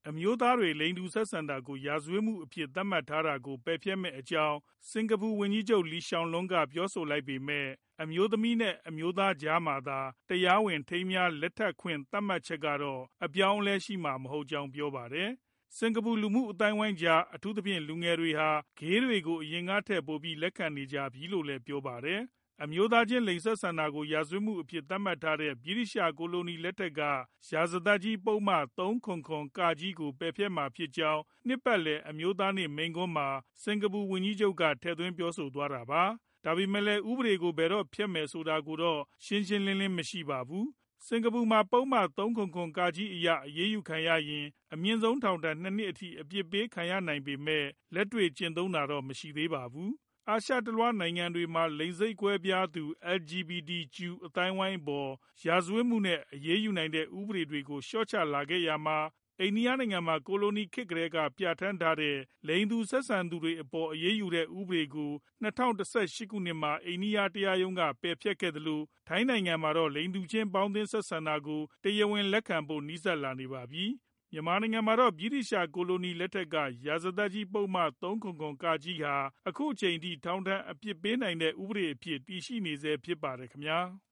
အမျိုးသားတွေလိင်တူဆက်ဆံတာကိုရာဇဝတ်မှုအဖြစ်သတ်မှတ်ထားတာကိုပယ်ဖျက်မယ့်အကြောင်းစင်ကာပူဝန်ကြီးချုပ်လီရှောင်လွန်းကပြောဆိုလိုက်ပေမဲ့အမျိုးသမီးနဲ့အမျိုးသားကြားမှာသာတရားဝင်ထိမ်းမြားလက်ထပ်ခွင့်သတ်မှတ်ချက်ကတော့အပြောင်းအလဲရှိမှာမဟုတ်ကြောင်းပြောပါတယ်။စင်ကာပူလူမှုအသိုင်းအဝိုင်းကြားအထူးသဖြင့်လူငယ်တွေဟာဂေးတွေကိုအရင်ကထက်ပိုပြီးလက်ခံနေကြပြီလို့လည်းပြောပါတယ်။အမျိုးသားချင်းလိင်ဆက်ဆံတာကိုရာဇဝတ်မှုအဖြစ်သတ်မှတ်ထားတဲ့ဗြိတိသျှကိုလိုနီလက်ထက်ကရာဇသတ်ကြီးပုဒ်မ377 (က) ကိုပယ်ဖျက်မှာဖြစ်ကြောင်းနှစ်ပတ်လည်အမျိုးသားနေ့မိန့်ခွန်းမှာစင်ကာပူဝန်ကြီးချုပ်ကထည့်သွင်းပြောဆိုသွားတာပါ။ဒါပေမဲ့လည်းဥပဒေကိုဘယ်တော့ဖျက်မယ်ဆိုတာကိုတော့ရှင်းရှင်းလင်းလင်းမရှိပါဘူး။စင်ကာပူမှာပုဒ်မ377 (က) အရအရေးယူခံရရင်အမြင့်ဆုံးထောင်ဒဏ် 2 နှစ်အထိအပြစ်ပေးခံရနိုင်ပေမဲ့လက်တွေ့ကျင့်သုံးတာတော့မရှိသေးပါဘူး။အာရှတလွှားနိုင်ငံတွေမှာလိင်စိတ်ကွဲပြားသူ LGBTQ အသိုင်းအဝိုင်းအပေါ်ရာဇဝတ်မှုနဲ့အရေးယူနိုင်တဲ့ဥပဒေတွေကိုလျှော့ချလာခဲ့ရာမှာအိန္ဒိယနိုင်ငံမှာကိုလိုနီခေတ်ကတည်းကပြဌာန်းထားတဲ့လိင်တူဆက်ဆံသူတွေအပေါ်အရေးယူတဲ့ဥပဒေကို2018 ခုနှစ်မှာအိန္ဒိယတရားရုံးကပယ်ဖျက်ခဲ့သလိုထိုင်းနိုင်ငံမှာတော့လိင်တူချင်းပေါင်းသင်းဆက်ဆံတာကိုတရားဝင်လက်ခံဖို့နီးစပ်လာနေပါပြီ။မြန်မာနိုင်ငံမှာတော့ဗြိတိသျှကိုလိုနီလက်ထက်ကရာဇသတ်ကြီးပုဒ်မ377 (က) ဟာအခုအချိန်အထိထောင်ဒဏ်အပြစ်ပေးနိုင်တဲ့ဥပဒေအဖြစ်တည်ရှိနေဆဲဖြစ်ပါတယ်ခင်ဗျာ။